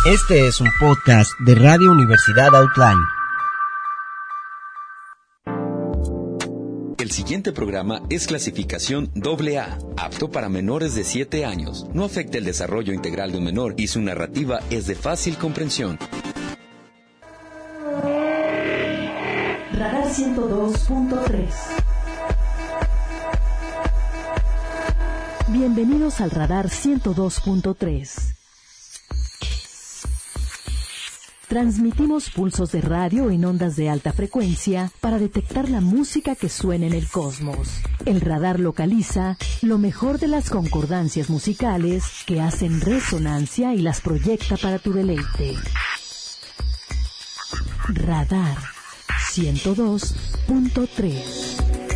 Este es un podcast de Radio Universidad Outline. El siguiente programa es clasificación AA, apto para menores de 7 años. No afecta el desarrollo integral de un menor y su narrativa es de fácil comprensión. Radar 102.3. Bienvenidos al Radar 102.3. Transmitimos pulsos de radio en ondas de alta frecuencia para detectar la música que suena en el cosmos. El radar localiza lo mejor de las concordancias musicales que hacen resonancia y las proyecta para tu deleite. Radar 102.3.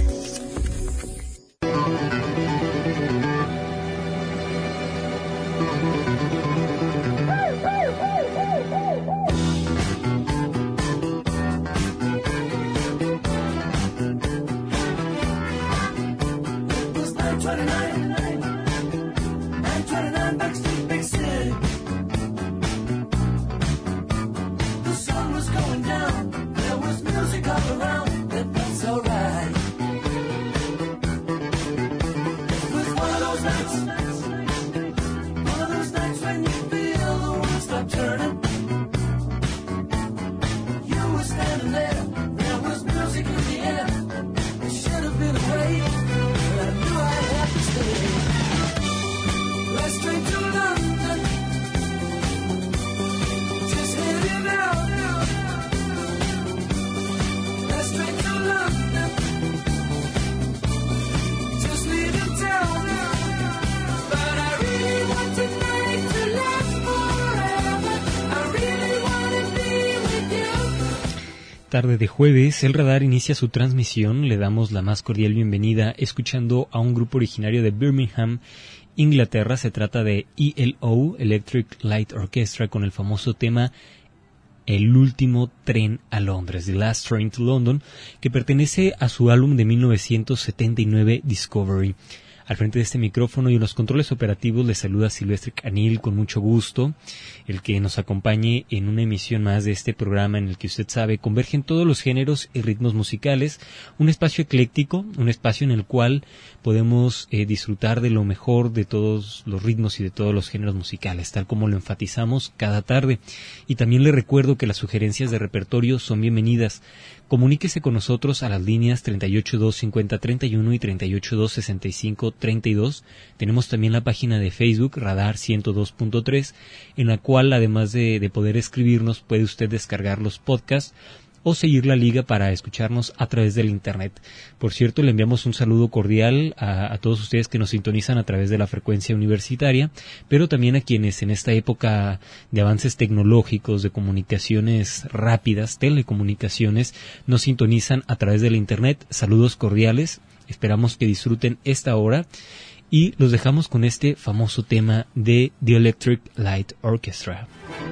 Tarde de jueves, el radar inicia su transmisión. Le damos la más cordial bienvenida escuchando a un grupo originario de Birmingham, Inglaterra. Se trata de ELO, Electric Light Orchestra, con el famoso tema El último tren a Londres, The Last Train to London, que pertenece a su álbum de 1979, Discovery. Al frente de este micrófono y en los controles operativos les saluda Silvestre Canil con mucho gusto, el que nos acompañe en una emisión más de este programa en el que usted sabe convergen todos los géneros y ritmos musicales, un espacio ecléctico, un espacio en el cual podemos disfrutar de lo mejor de todos los ritmos y de todos los géneros musicales, tal como lo enfatizamos cada tarde. Y también le recuerdo que las sugerencias de repertorio son bienvenidas. Comuníquese con nosotros a las líneas 3825031 y 3826532. Tenemos también la página de Facebook, Radar 102.3, en la cual, además de poder escribirnos, puede usted descargar los podcasts o seguir la liga para escucharnos a través del Internet. Por cierto, le enviamos un saludo cordial a todos ustedes que nos sintonizan a través de la frecuencia universitaria, pero también a quienes en esta época de avances tecnológicos, de comunicaciones rápidas, telecomunicaciones, nos sintonizan a través del Internet. Saludos cordiales, esperamos que disfruten esta hora y los dejamos con este famoso tema de The Electric Light Orchestra.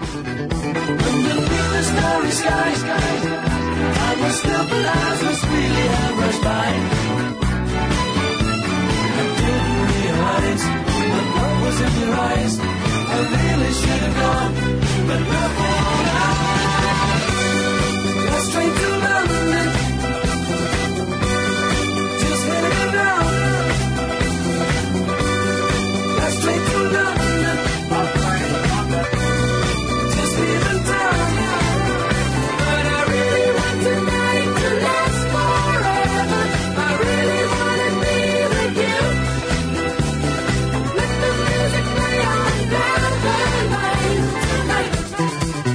Starry skies, I was still but eyes must really have rushed by. I didn't realize what was in your eyes. I really should have gone, but look what I straight to London, just headed down. Straight to London, just leaving town. Let the music play on down the line tonight.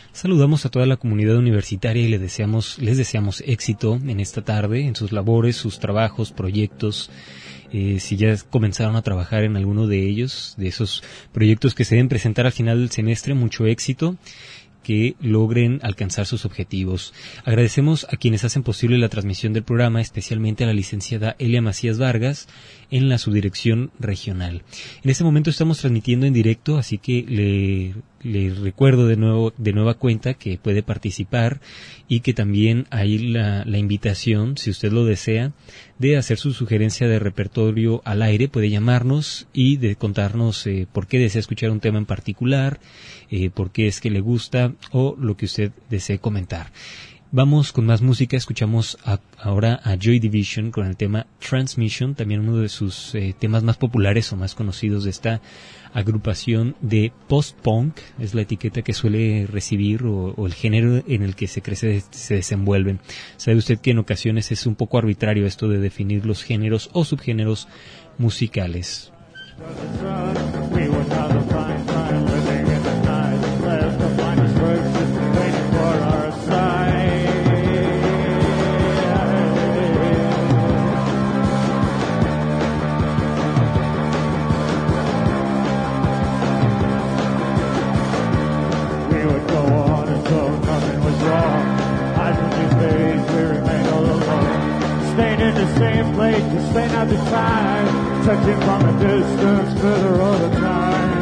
Saludamos a toda la comunidad universitaria y les deseamos éxito en esta tarde, en sus labores, sus trabajos, proyectos. Si ya comenzaron a trabajar en alguno de ellos, de esos proyectos que se deben presentar al final del semestre, mucho éxito, que logren alcanzar sus objetivos. Agradecemos a quienes hacen posible la transmisión del programa, especialmente a la licenciada Elia Macías Vargas en la subdirección regional. En este momento estamos transmitiendo en directo, así que le recuerdo de nueva cuenta que puede participar y que también hay la invitación, si usted lo desea, de hacer su sugerencia de repertorio al aire. Puede llamarnos y de contarnos por qué desea escuchar un tema en particular, por qué es que le gusta o lo que usted desee comentar. Vamos con más música. Escuchamos ahora a Joy Division con el tema Transmission, también uno de sus temas más populares o más conocidos de esta agrupación de post-punk. Es la etiqueta que suele recibir o el género en el que se desenvuelven. Sabe usted que en ocasiones es un poco arbitrario esto de definir los géneros o subgéneros musicales. Same place to spend out the time, touching from a distance further all the time.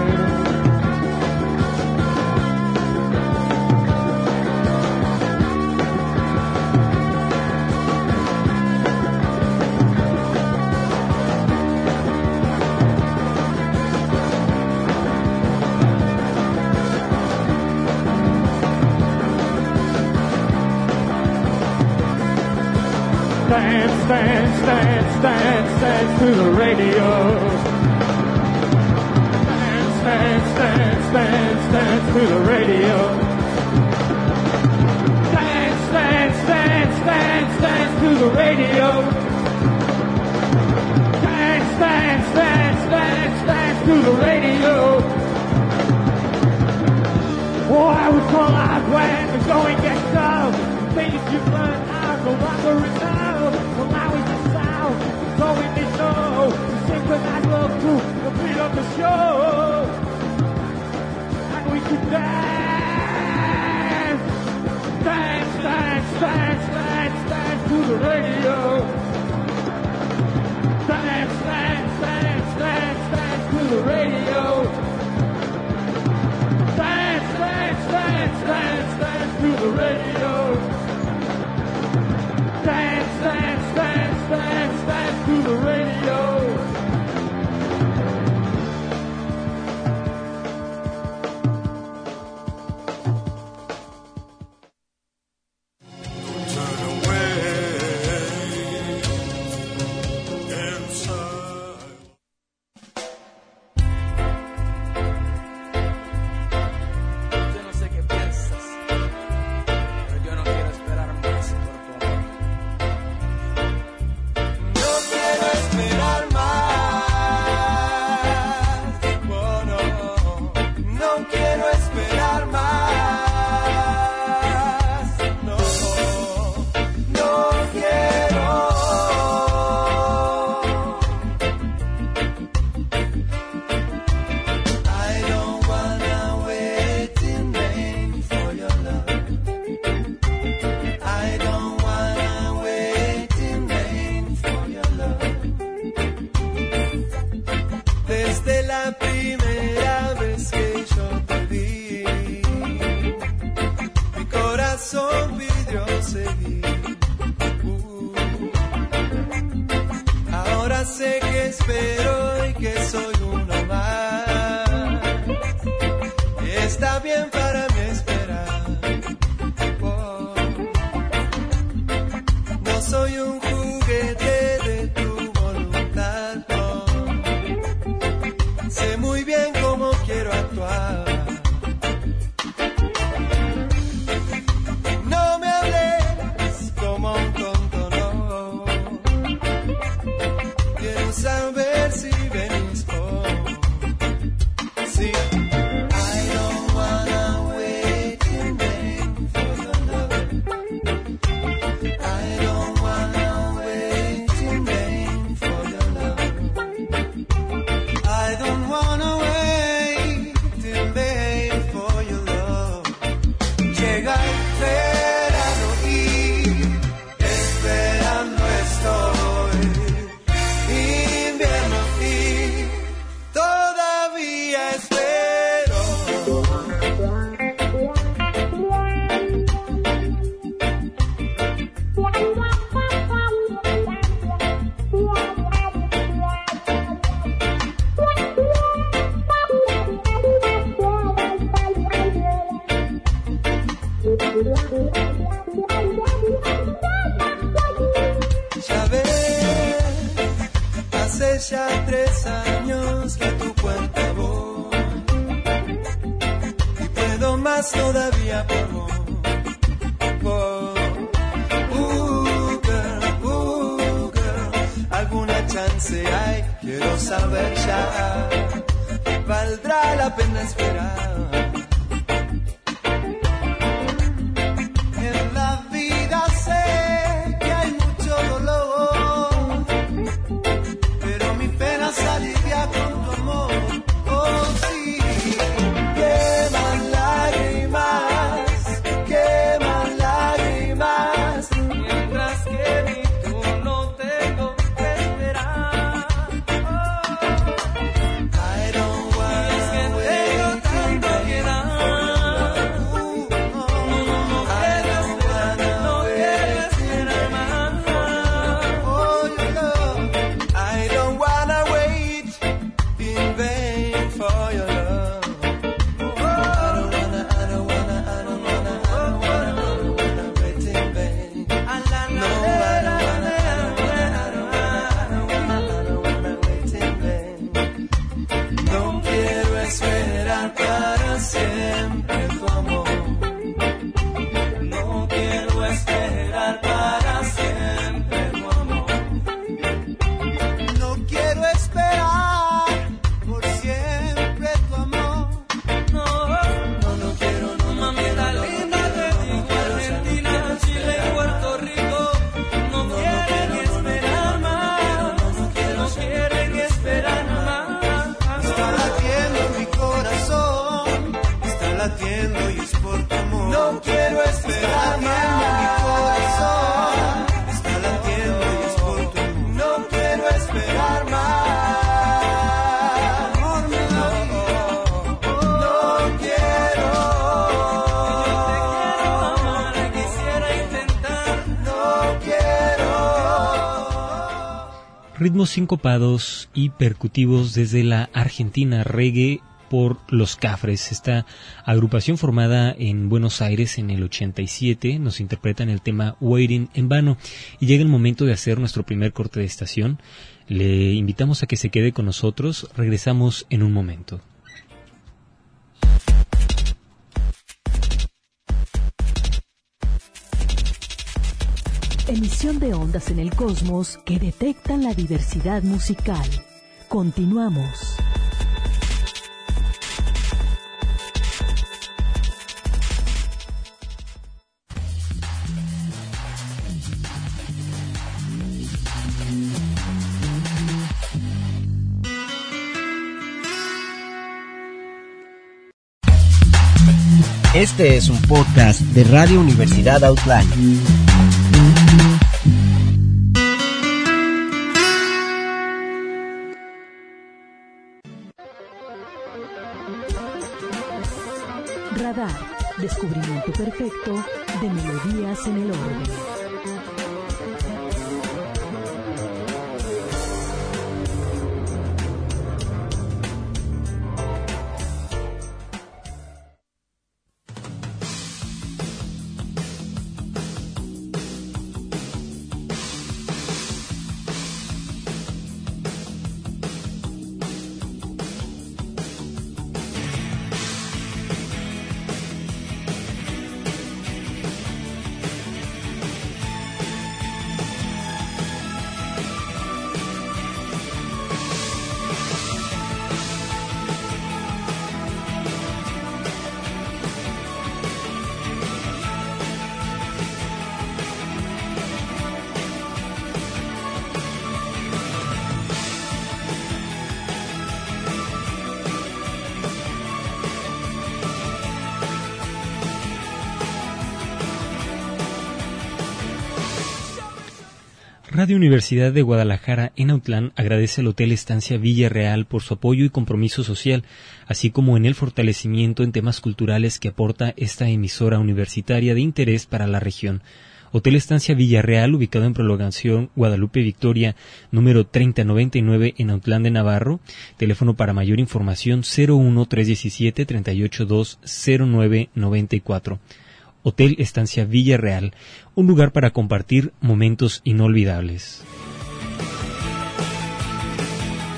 Dance to the radio. Dance to the radio. Dance to the radio. Dance to the radio. Oh, I was call out when the going gets tough. Things you've learned are no longer enough. Well, now it's the sound. So we need to know, synchronize all through the beat of the show. And we could dance to the radio. Dance to the radio. Dance to the radio. Dance to the radio. I don't wanna wait. ya 3 años que a tu cuenta voy y puedo más todavía por vos. Girl, alguna chance hay, quiero saber ya, valdrá la pena esperar. En la vida sé que hay mucho dolor, pero mi pena se alivia con tu amor. Oh sí, queman lágrimas, mientras que mi turno tengo que esperar. I don't wanna wait tanto que dar. No quiero esperar más. Oh, your love. I don't wanna wait in vain for your love. I don't wanna wait in vain. No, I don't wanna wait in vain. No quiero esperar para siempre tu amor. No quiero esperar para siempre tu amor. No quiero esperar por siempre tu amor. No quiero, mamita linda, te digo Argentina, Chile y Puerto Rico. No quieren esperar más. No quieren esperar más. Está latiendo mi corazón, está latiendo y es por tu amor. No quiero esperar más. Mi corazón está latiendo y es por tu amor. No quiero esperar más. Amor, no quiero. Yo te quiero amar, quisiera intentar. No quiero. Ritmos sincopados y percutivos desde la Argentina, reggae por Los Cafres. Esta agrupación formada en Buenos Aires en el 87 nos interpretan el tema Waiting en vano y llega el momento de hacer nuestro primer corte de estación. Le invitamos a que se quede con nosotros, regresamos en un momento. Emisión de ondas en el cosmos que detectan la diversidad musical. Continuamos. Este es un podcast de Radio Universidad Outline. Radar, descubrimiento perfecto de melodías en el orden. Radio Universidad de Guadalajara en Autlán agradece al Hotel Estancia Villarreal por su apoyo y compromiso social, así como en el fortalecimiento en temas culturales que aporta esta emisora universitaria de interés para la región. Hotel Estancia Villarreal, ubicado en Prolongación Guadalupe Victoria, número 3099 en Autlán de Navarro. Teléfono para mayor información 01-317-382-0994. Hotel Estancia Villarreal, un lugar para compartir momentos inolvidables.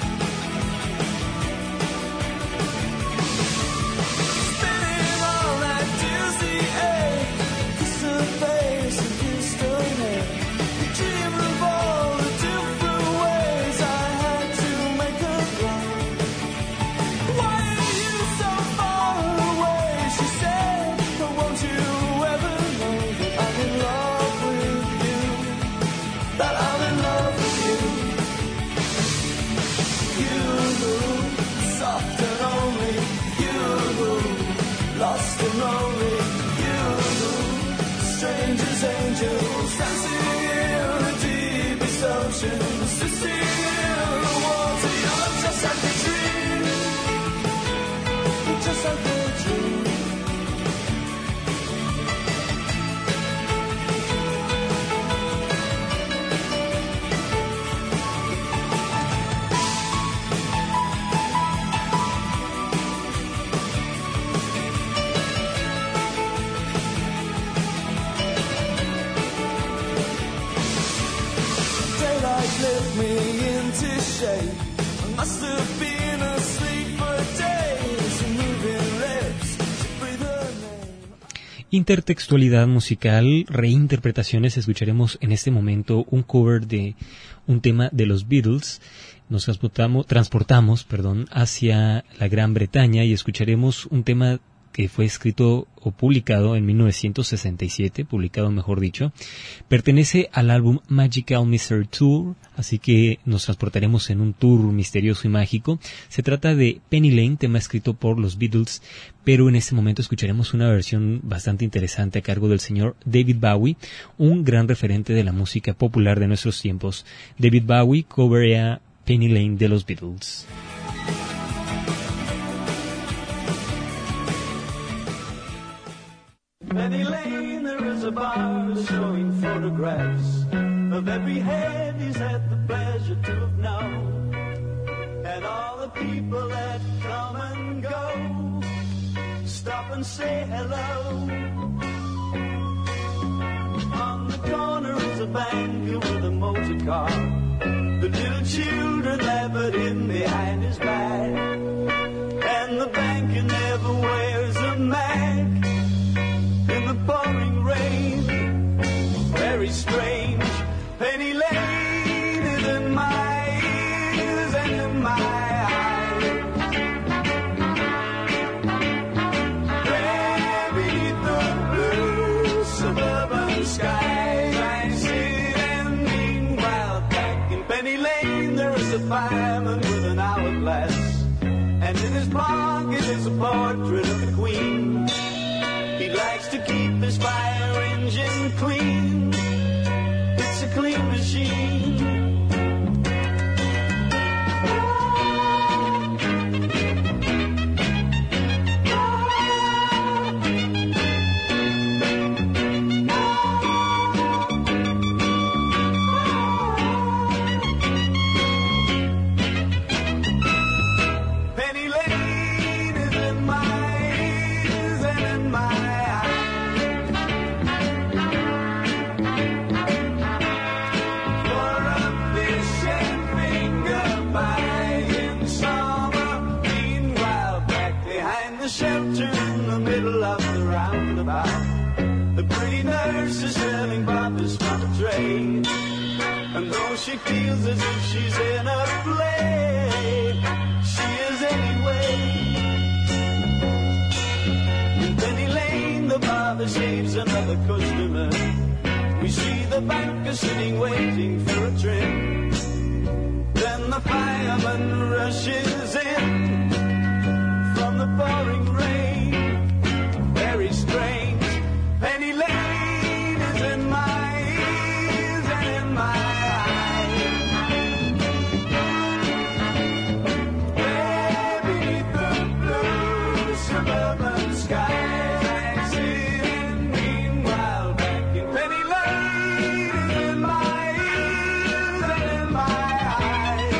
lost and lonely. You, strangers, angels, dancing in the deepest oceans to see the water. You're just like a dream, just like a dream. Lift me into shape. I must have been asleep for days. Moving lips to breathe her name. Intertextualidad musical, reinterpretaciones. Escucharemos en este momento un cover de un tema de los Beatles. Nos transportamos, hacia la Gran Bretaña y escucharemos un tema que fue escrito o publicado en 1967, pertenece al álbum Magical Mystery Tour, así que nos transportaremos en un tour misterioso y mágico. Se trata de Penny Lane, tema escrito por los Beatles, pero en este momento escucharemos una versión bastante interesante a cargo del señor David Bowie, un gran referente de la música popular de nuestros tiempos. David Bowie coverea Penny Lane de los Beatles. Penny Lane, there is a bar showing photographs of every head he's had the pleasure to have known, and all the people that come and go stop and say hello. On the corner is a banker with a motor car. The little children laugh at him behind his back, and the banker never wears a mask. In the pouring rain, very strange. Penny Lane is in my ears and in my eyes. There beneath the blue suburban skies, I sit and meanwhile back in Penny Lane there is a fireman with an hourglass, and in his pocket is a portrait of the Queen. He likes to keep his fire engine clean. It's a clean machine. Penny Lane is in my ears and in my shelter in the middle of the roundabout. The pretty nurse is selling poppers from a tray, and though she feels as if she's in a play, she is anyway. In Penny Lane the barber shaves another customer. We see the banker sitting waiting for a trim. Then the fireman rushes in from the pouring rain, very strange. Penny Lane is in my ears and in my eyes. There beneath the blue suburban skies, I sit and meanwhile back in Penny Lane is in my ears and in my eyes.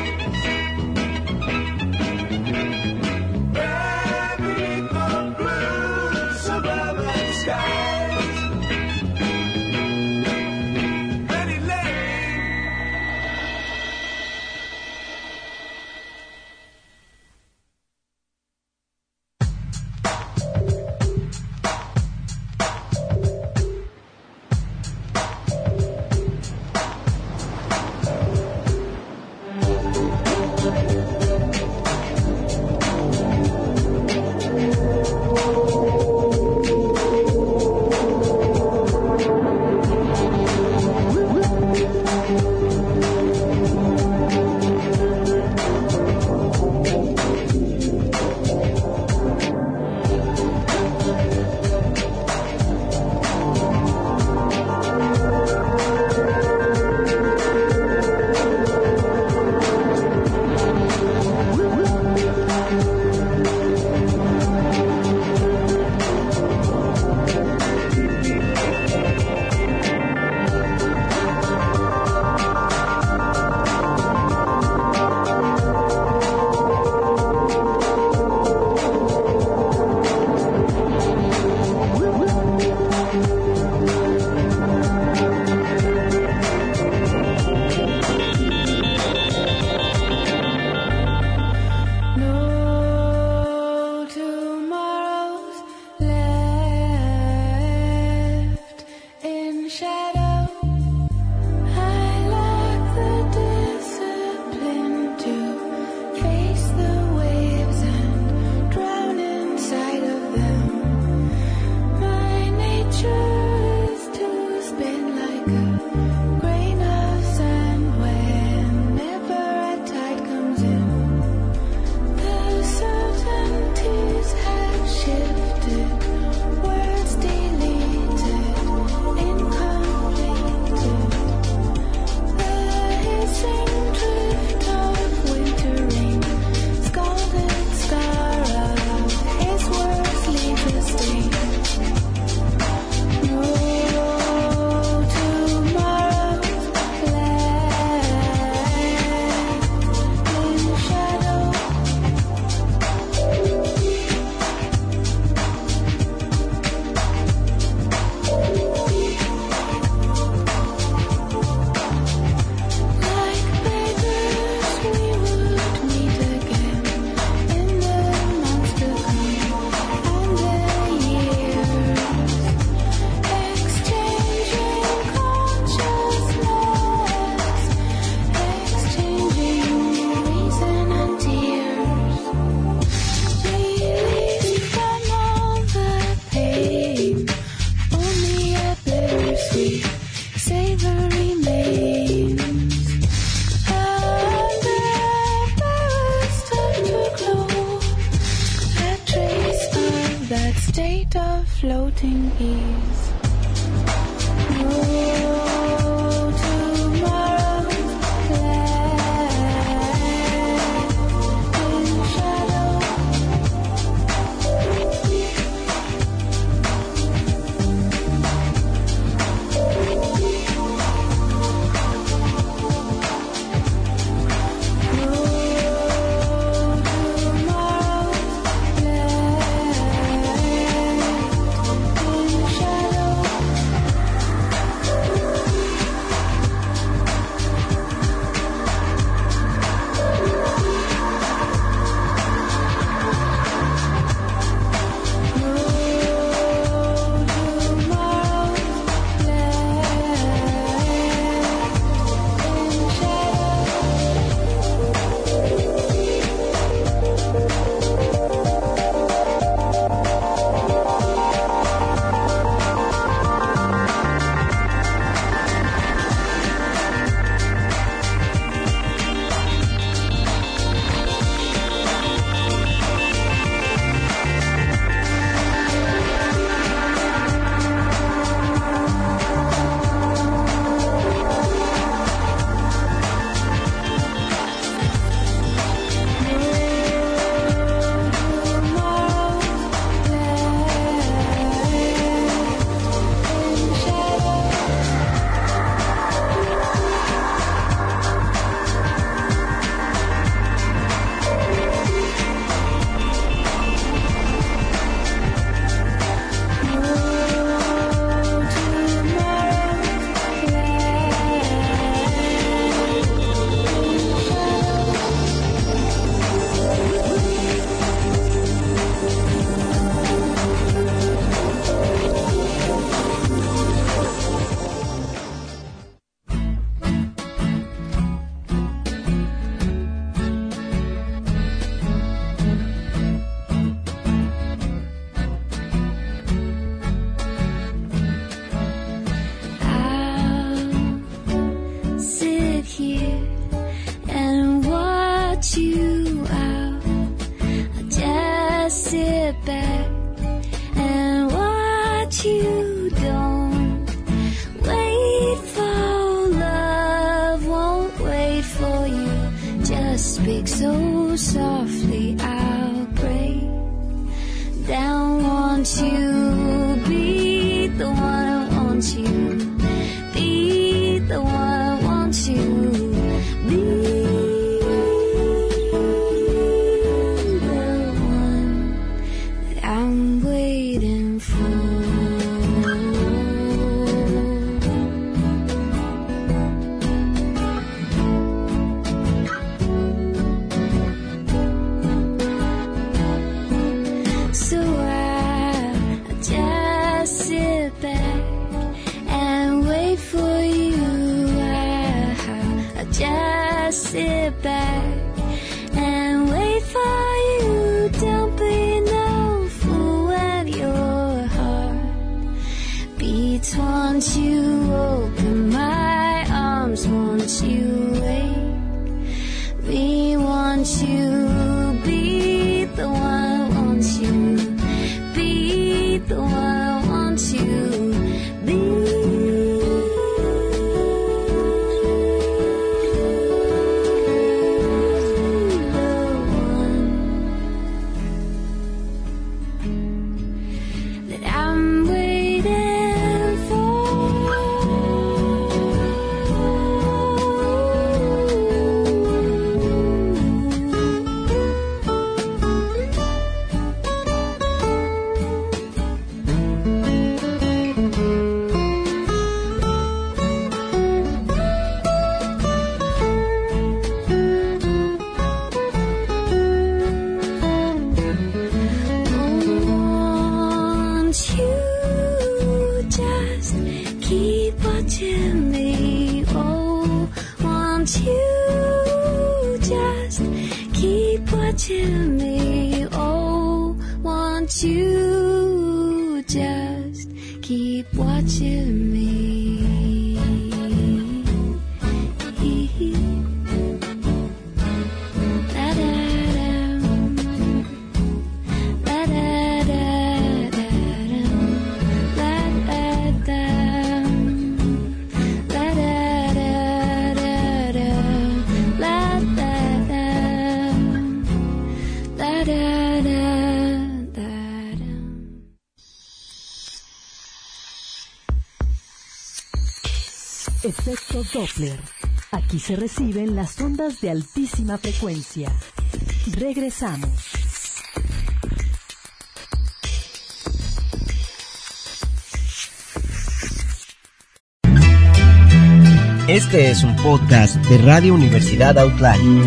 that state of floating ease. Oh, tomorrow's glad in shadow. Speak so softly, I'll break down. Want you, be the one I want you, be the one I want you, be the one that I'm waiting for. Sit back and wait for you. Don't be no fool when your heart beats. Want you open my arms, want you wake me, want you be the one I want you, be the one I want you, be. Watching me, oh, won't you just keep watching me? Da da da, da da da. Efecto Doppler. Aquí se reciben las ondas de altísima frecuencia. Regresamos. Este es un podcast de Radio Universidad Outline.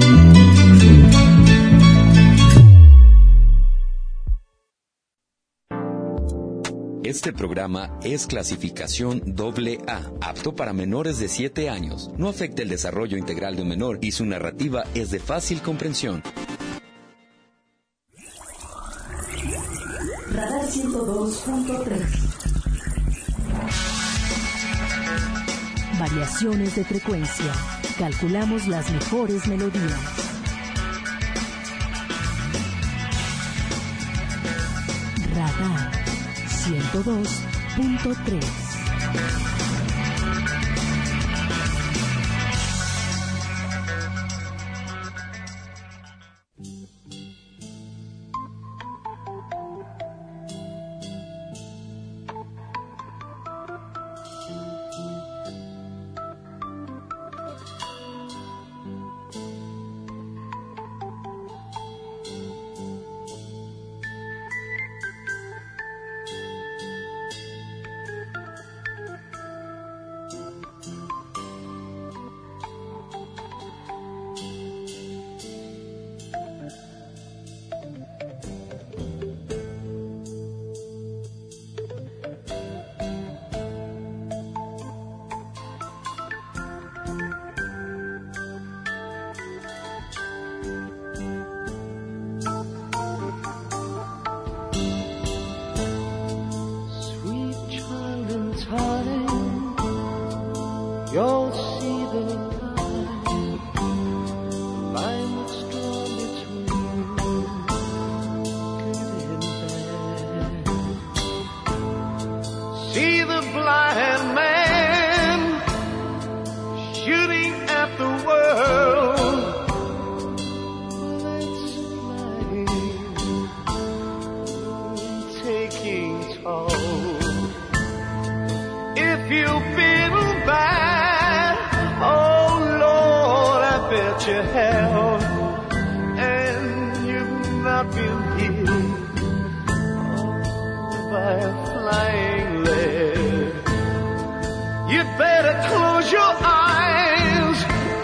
Este programa es clasificación AA, apto para menores de 7 años. No afecta el desarrollo integral de un menor y su narrativa es de fácil comprensión. Radar 102.3. Variaciones de frecuencia. Calculamos las mejores melodías. Radar 102.3. You'll see the line that's drawn between good and bad. See the blind man shooting at the world. That's life taking toll. If you feel bad, oh Lord, I bet you have, and you've not been hit by a flying lead. You'd better close your eyes.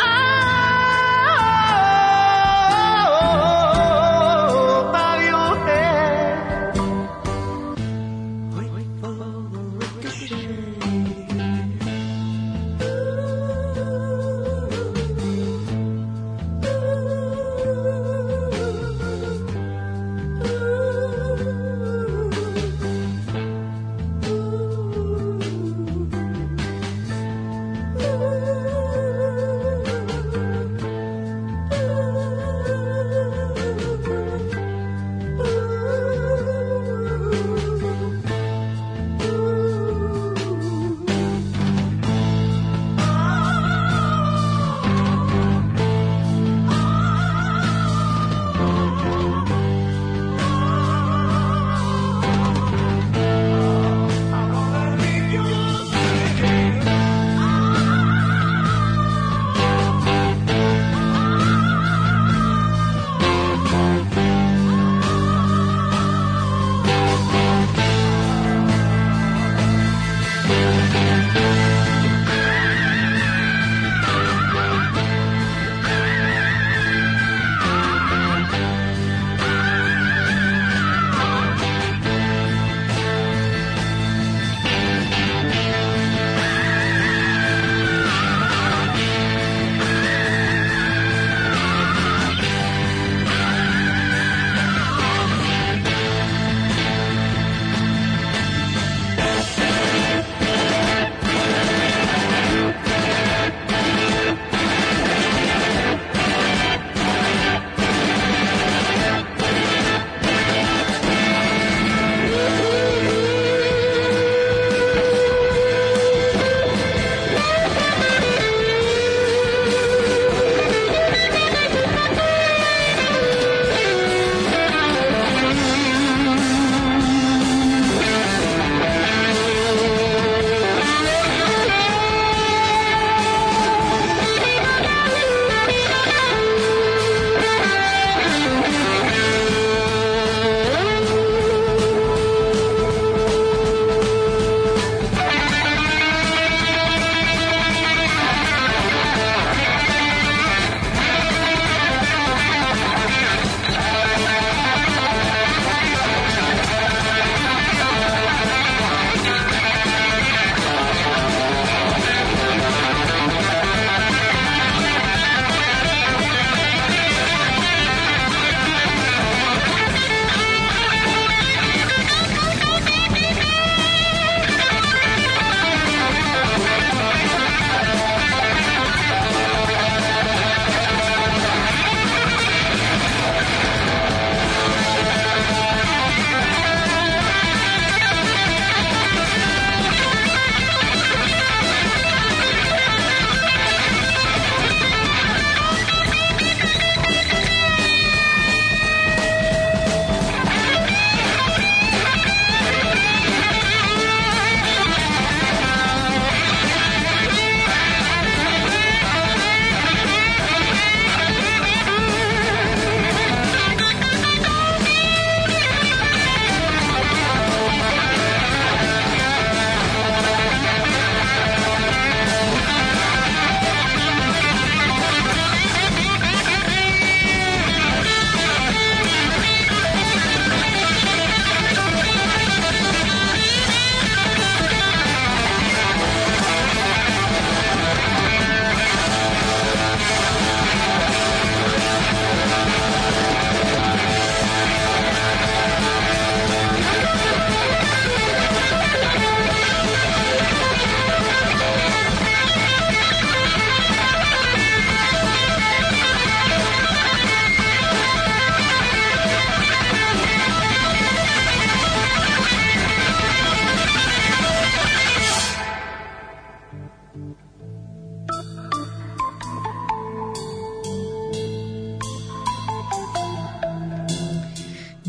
Oh, bow your head. Wait for the ricochet.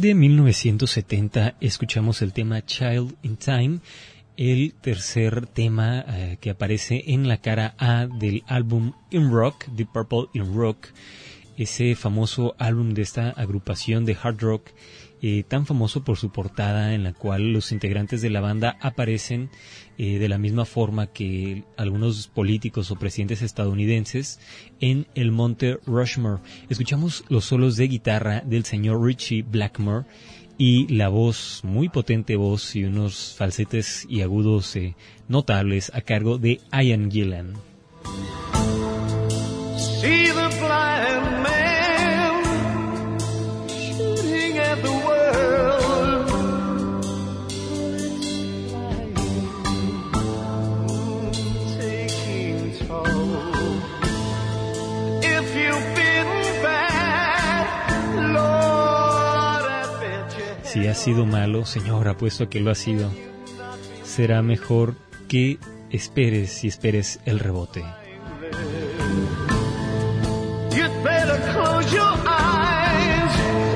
De 1970 escuchamos el tema Child in Time, el tercer tema que aparece en la cara A del álbum In Rock, Deep Purple In Rock, ese famoso álbum de esta agrupación de hard rock, tan famoso por su portada en la cual los integrantes de la banda aparecen de la misma forma que algunos políticos o presidentes estadounidenses en el monte Rushmore. Escuchamos los solos de guitarra del señor Ritchie Blackmore y la voz, muy potente voz y unos falsetes y agudos notables a cargo de Ian Gillan. See the blind man shooting at the world. Taking toll. If you've been bad, Lord, I bet you have. Si ha sido malo, Señor, apuesto a que lo ha sido, será mejor que esperes el rebote. You'd better close your eyes.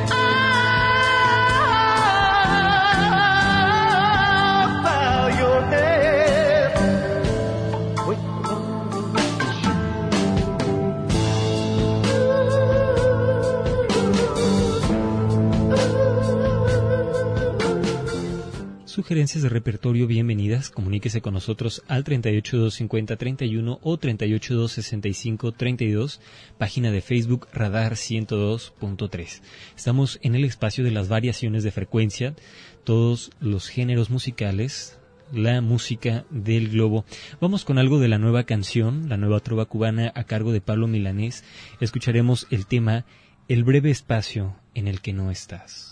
Bow your head. Wait. Sugerencias de repertorio bienvenidas, comuníquese con nosotros al 3825031 o 3826532, página de Facebook Radar 102.3. Estamos en el espacio de las variaciones de frecuencia, todos los géneros musicales, la música del globo. Vamos con algo de la nueva canción, la nueva trova cubana a cargo de Pablo Milanés. Escucharemos el tema El breve espacio en el que no estás.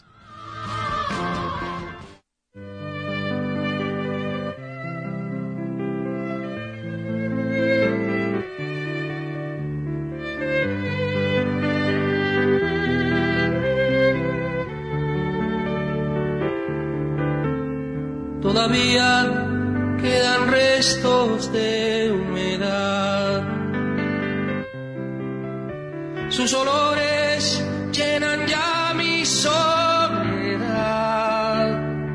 Todavía quedan restos de humedad. Sus olores llenan ya mi soledad.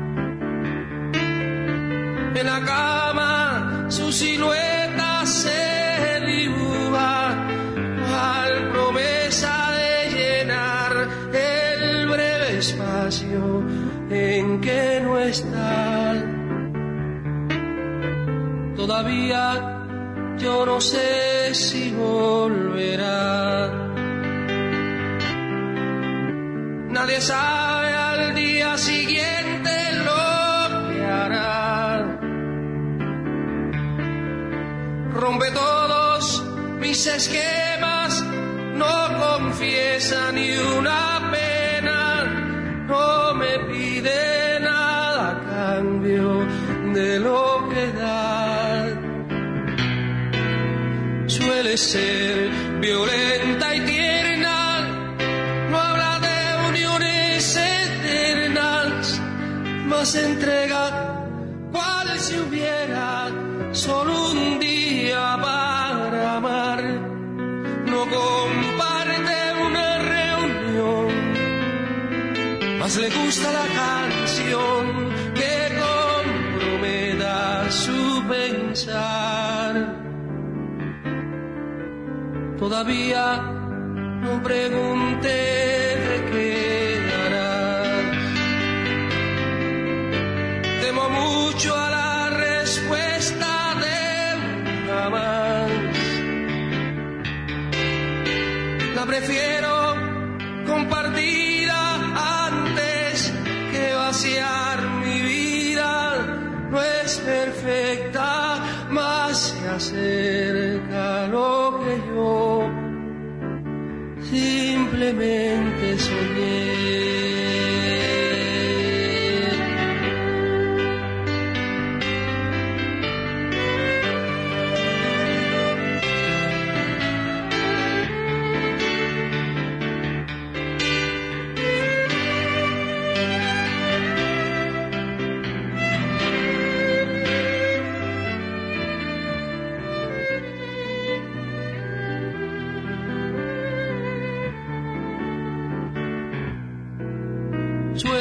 En la cama su silueta se dibuja, cual promesa de llenar el breve espacio en que no está. Todavía yo no sé si volverá. Nadie sabe al día siguiente lo que hará. Rompe todos mis esquemas, no confiesa ni una pena, no me pide nada a cambio de lo que da. Suele ser violenta y tierna, no habla de uniones eternas, mas entrega cual si hubiera solo un día para amar. No comparte una reunión, mas le gusta la canción que comprometa su pensar. Todavía no pregunté de qué harás. Temo mucho a la respuesta de un jamás. La prefiero compartida antes que vaciar mi vida. No es perfecta, mas se acerca lo que yo simplemente soñé.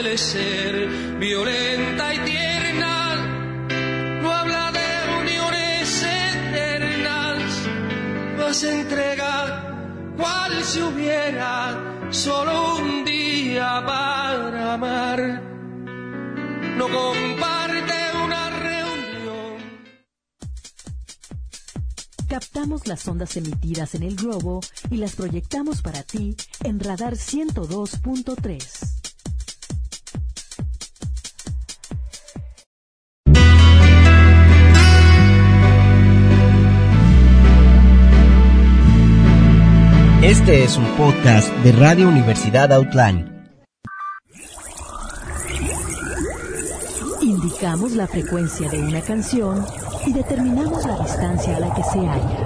suele ser violenta y tierna, no habla de uniones eternas, mas entrega cual si hubiera solo un día para amar. No comparte una reunión. Captamos las ondas emitidas en el globo y las proyectamos para ti en Radar 102.3. Este es un podcast de Radio Universidad Outline. Indicamos la frecuencia de una canción y determinamos la distancia a la que se halla.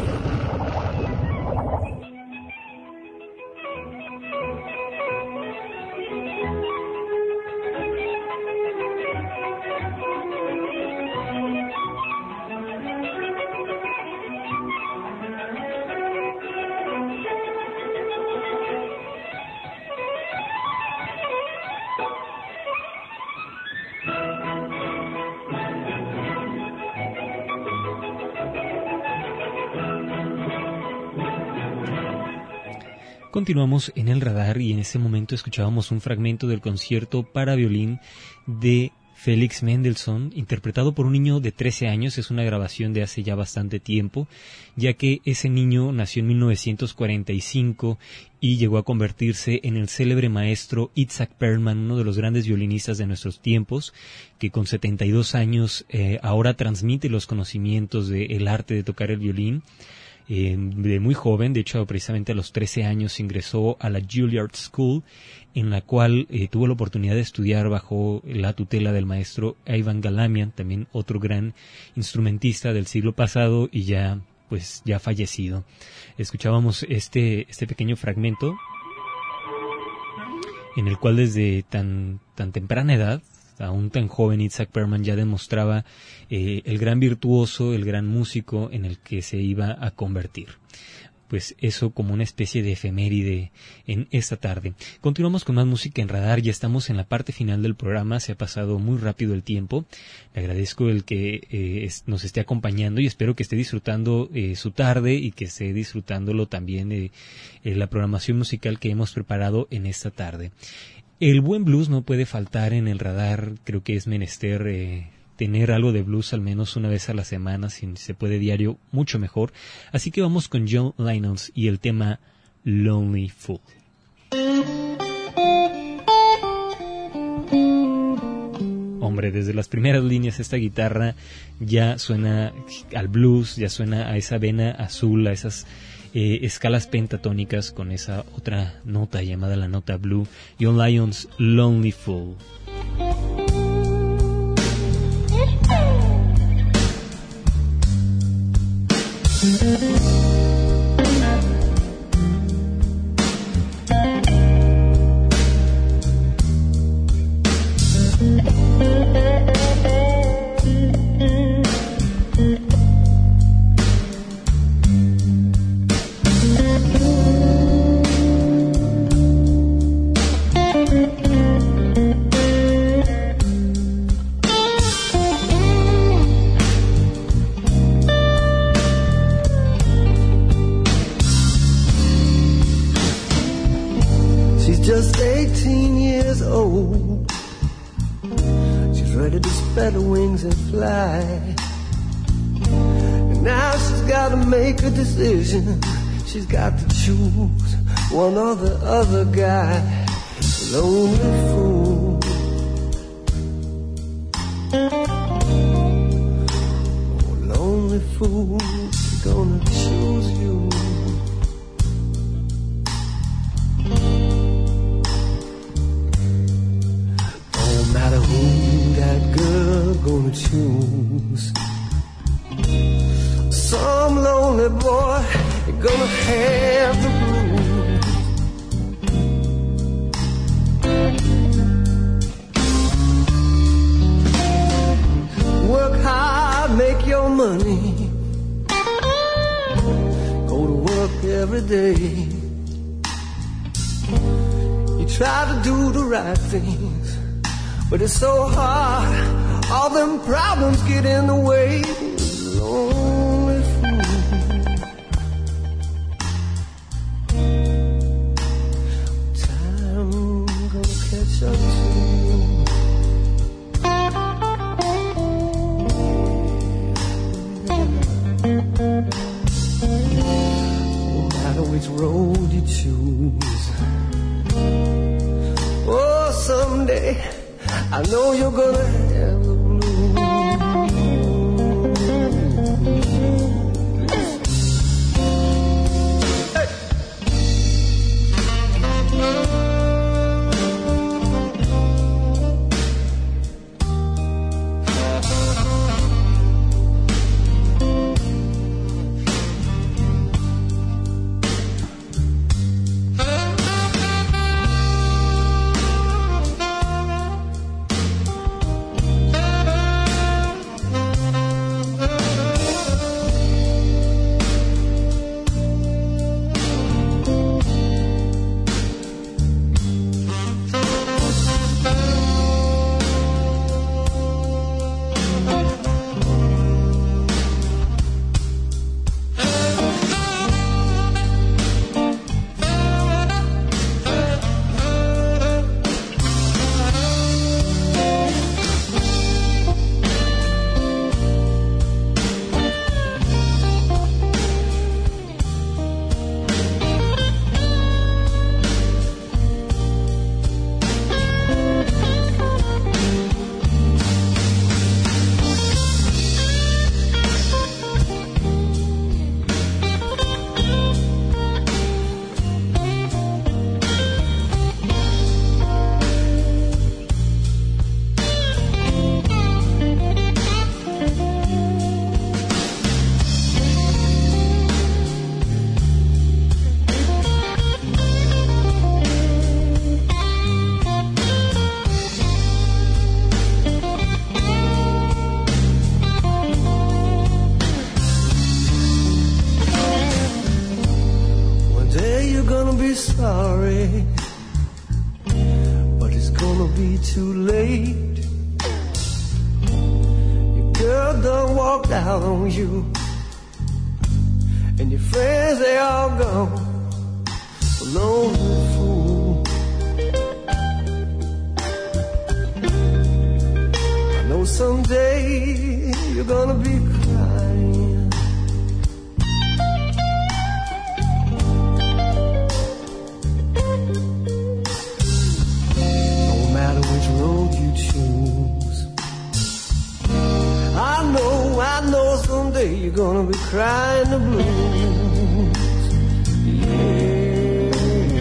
Continuamos en el radar y en este momento escuchábamos un fragmento del concierto para violín de Felix Mendelssohn, interpretado por un niño de 13 años. Es una grabación de hace ya bastante tiempo, ya que ese niño nació en 1945 y llegó a convertirse en el célebre maestro Itzhak Perlman, uno de los grandes violinistas de nuestros tiempos, que con 72 años ahora transmite los conocimientos del arte de tocar el violín. De muy joven, de hecho precisamente a los 13 años ingresó a la Juilliard School, en la cual tuvo la oportunidad de estudiar bajo la tutela del maestro Ivan Galamian, también otro gran instrumentista del siglo pasado y ya fallecido. Escuchábamos este pequeño fragmento en el cual desde tan temprana edad, aún tan joven, Itzhak Perlman ya demostraba el gran virtuoso, el gran músico en el que se iba a convertir. Pues eso como una especie de efeméride en esta tarde. Continuamos con más música en Radar, ya estamos en la parte final del programa, se ha pasado muy rápido el tiempo. Le agradezco el que nos esté acompañando y espero que esté disfrutando su tarde y que esté disfrutándolo también la programación musical que hemos preparado en esta tarde. El buen blues no puede faltar en el radar, creo que es menester tener algo de blues al menos una vez a la semana, si se puede diario, mucho mejor. Así que vamos con John Lynons y el tema Lonely Fool. Hombre, desde las primeras líneas esta guitarra ya suena al blues, ya suena a esa vena azul, a esas escalas pentatónicas con esa otra nota llamada la nota blue. John Lynons, Lonely Fool. Just 18 years old, she's ready to spread her wings and fly. And now she's got to make a decision. She's got to choose one or the other guy. Lonely fool. Oh, lonely fool, she's gonna choose you. Gonna choose some lonely boy, you're gonna have the blues. Work hard, make your money, go to work every day. You try to do the right things, but it's so hard. All them problems get in the way. Lonely fool. Time gonna catch up to you. No matter which road you choose. Oh, someday I know you're gonna have the blues. Hey. Sorry, but it's gonna be too late. Your girl done walked out on you, and your friends, they all gone. Lonely fool. I know someday you're gonna be crying. I know someday you're gonna be crying the blues. Yeah.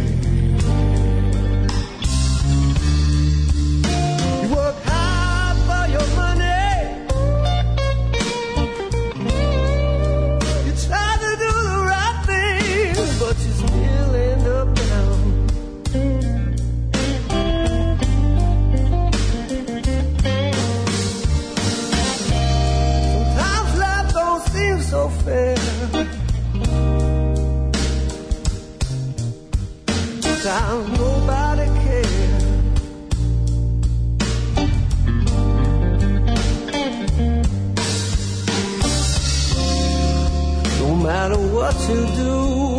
You work hard for your money. You try to do the right thing, but you still end up down. So fair. Sometimes nobody cares. No matter what you do,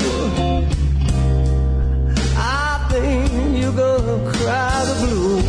I think you're gonna cry the blues.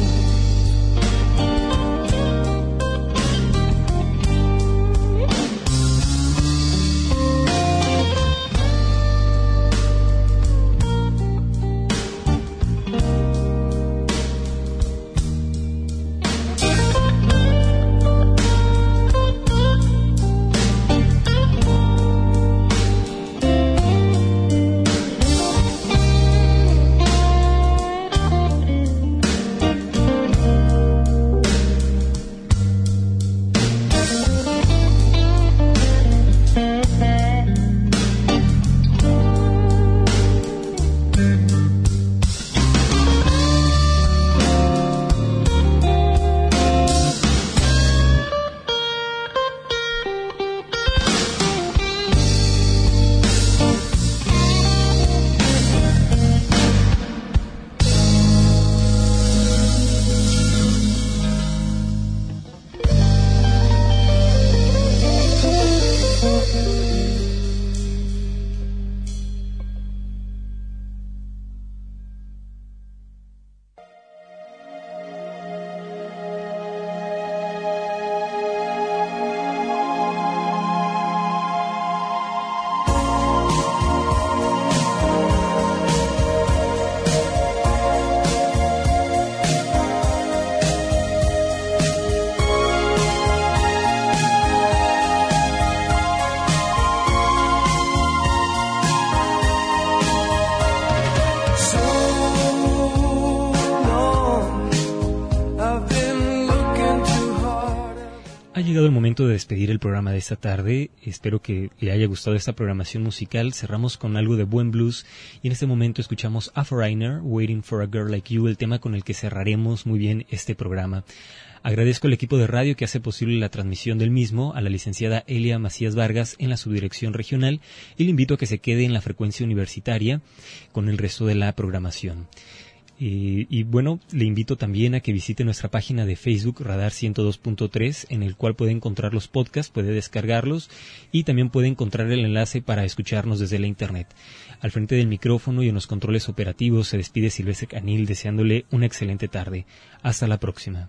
momento de despedir el programa de esta tarde. Espero que le haya gustado esta programación musical. Cerramos con algo de buen blues y en este momento escuchamos A Foreigner, Waiting for a Girl Like You, el tema con el que cerraremos muy bien este programa. Agradezco al equipo de radio que hace posible la transmisión del mismo, a la licenciada Elia Macías Vargas en la subdirección regional, y le invito a que se quede en la frecuencia universitaria con el resto de la programación. Y bueno, le invito también a que visite nuestra página de Facebook Radar 102.3, en el cual puede encontrar los podcasts, puede descargarlos y también puede encontrar el enlace para escucharnos desde la internet. Al frente del micrófono y en los controles operativos se despide Silvestre Canil deseándole una excelente tarde. Hasta la próxima.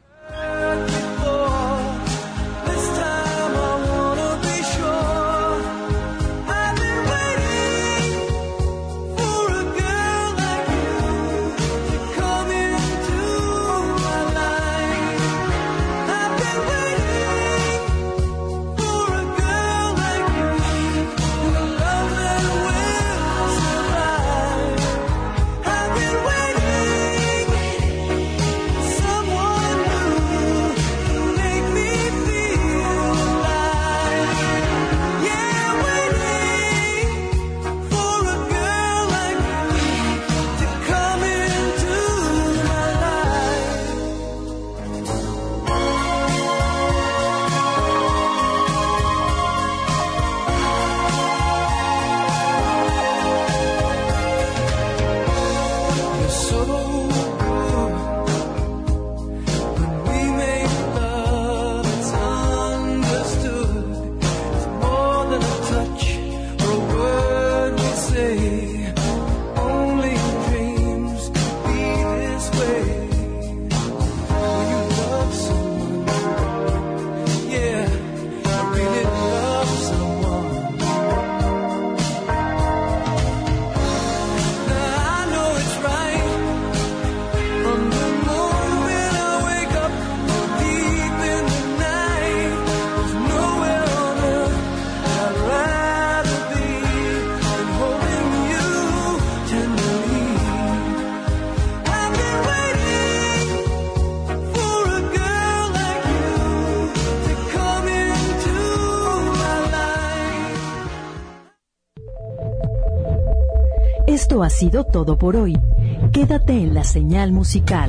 Esto ha sido todo por hoy. Quédate en la señal musical.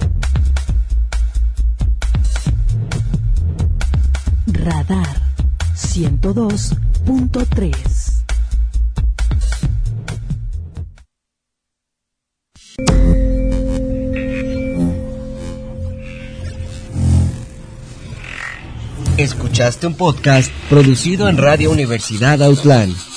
Radar 102.3. Escuchaste un podcast producido en Radio Universidad Autlán.